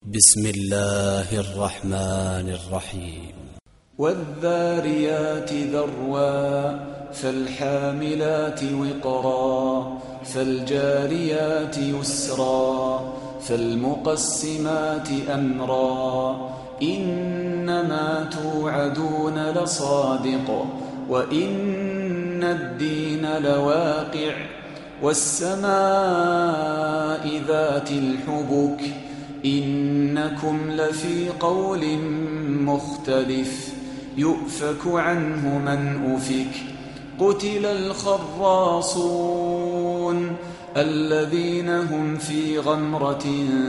بسم الله الرحمن الرحيم والذاريات ذروا فالحاملات وقرا فالجاريات يسرا فالمقسمات أمرا إنما توعدون لصادق وإن الدين لواقع والسماء ذات الحبك إنكم لفي قول مختلف يؤفك عنه من أفك قتل الخراصون الذين هم في غمرة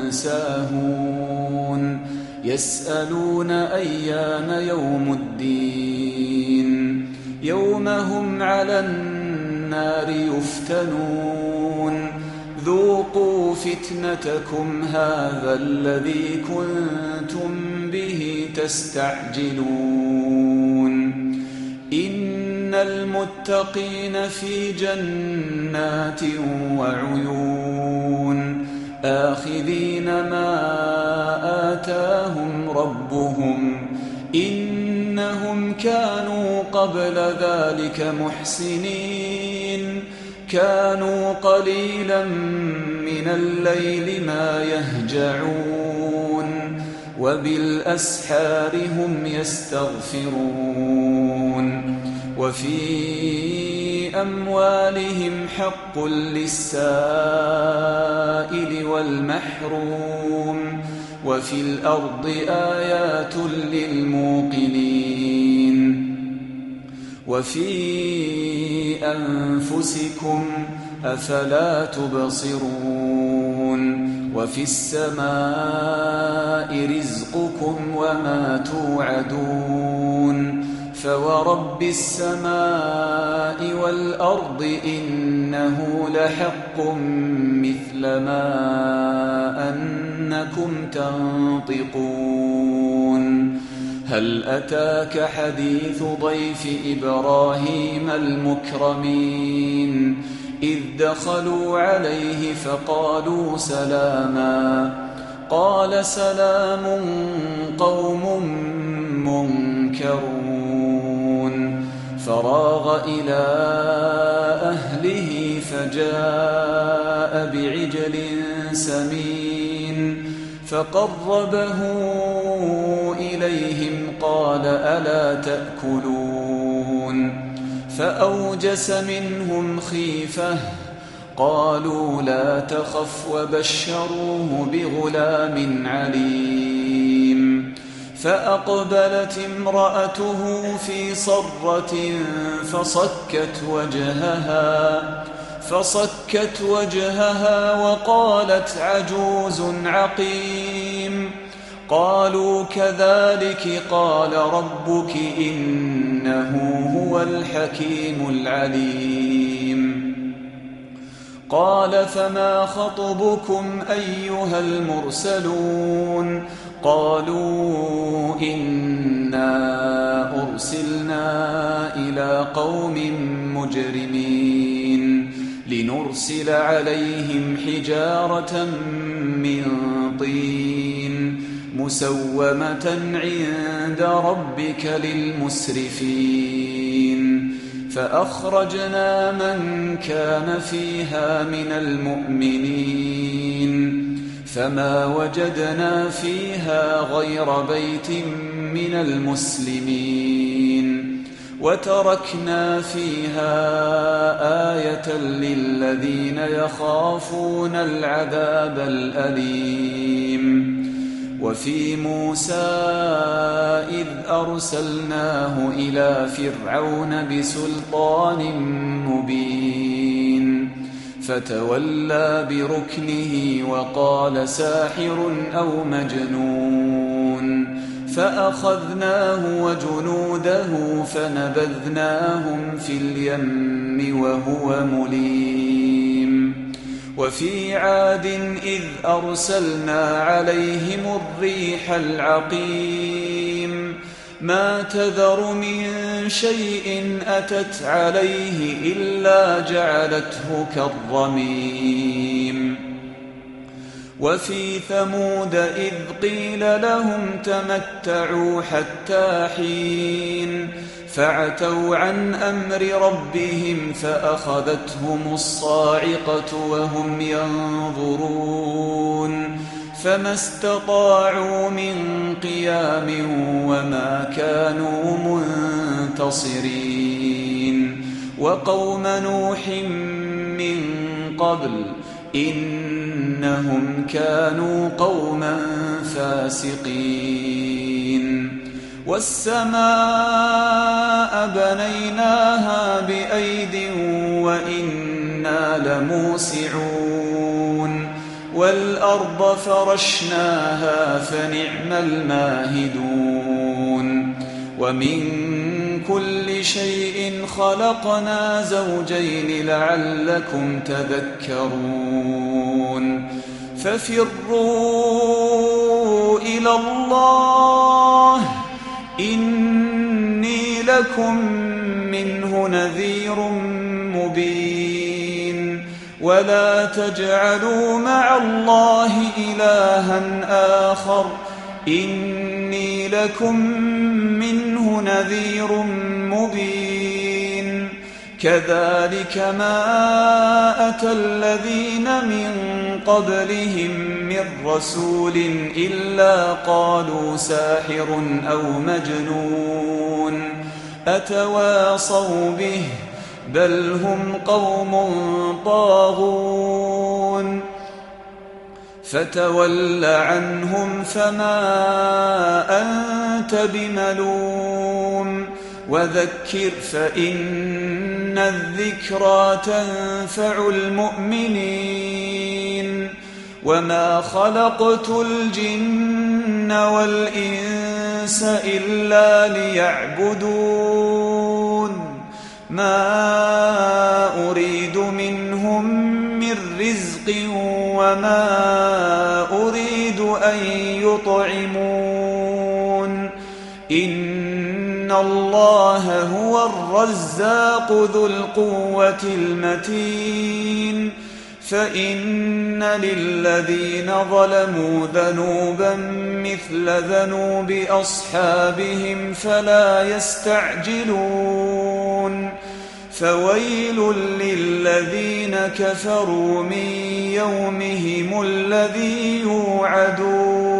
ساهون يسألون أيان يوم الدين يوم هم على النار يفتنون ذوقوا فتنتكم هذا الذي كنتم به تستعجلون إن المتقين في جنات وعيون آخذين ما آتاهم ربهم إنهم كانوا قبل ذلك محسنين كانوا قليلا من الليل ما يهجعون وبالأسحار هم يستغفرون وفي أموالهم حق للسائل والمحروم وفي الأرض آيات للموقنين وفي أنفسكم أفلا تبصرون وفي السماء رزقكم وما توعدون فورب السماء والأرض إنه لحق مثل ما أنكم تنطقون هل أتاك حديث ضيف إبراهيم المكرمين إذ دخلوا عليه فقالوا سلاما قال سلام قوم منكرون فراغ إلى أهله فجاء بعجل سمين فقربه إليهم قال ألا تأكلون فأوجس منهم خيفة قالوا لا تخف وبشروه بغلام عليم فأقبلت امرأته في صرة فصكت وجهها وقالت عجوز عقيم قالوا كذلك قال ربك إنه هو الحكيم العليم قال فما خطبكم أيها المرسلون قالوا إنا أرسلنا إلى قوم مجرمين لنرسل عليهم حجارة من طين مسومة عند ربك للمسرفين فأخرجنا من كان فيها من المؤمنين فما وجدنا فيها غير بيت من المسلمين وتركنا فيها آية للذين يخافون العذاب الأليم وفي موسى إذ أرسلناه إلى فرعون بسلطان مبين فتولى بركنه وقال ساحر أو مجنون فأخذناه وجنوده فنبذناهم في اليم وهو مليم وفي عاد إذ أرسلنا عليهم الريح العقيم ما تذر من شيء أتت عليه إلا جعلته كالرميم وفي ثمود إذ قيل لهم تمتعوا حتى حين فعتوا عن أمر ربهم فأخذتهم الصاعقة وهم ينظرون فما استطاعوا من قيام وما كانوا منتصرين وقوم نوح من قبل إنهم كانوا قوما فاسقين والسماء بنيناها بأيد وإنا لموسعون والأرض فرشناها فنعم الماهدون ومن كل شيء خلقنا زوجين لعلكم تذكرون ففروا إلى الله إني لكم منه نذير مبين ولا تجعلوا مع الله إلها آخر إني لكم منه نذير مبين كذلك ما أتى الذين من قبلهم من رسول إلا قالوا ساحر أو مجنون أتواصوا به بل هم قوم طاغون فتول عنهم فما أنت بملوم وذكر فإن الذكرى تنفع المؤمنين وما خلقت الجن والإنس إلا ليعبدون ما أريد منهم من رزق وما أريد أن يطعمون إن الله هو الرزاق ذو القوة المتين فإن للذين ظلموا ذنوبا مثل ذنوب أصحابهم فلا يستعجلون فويل للذين كفروا من يومهم الذي يوعدون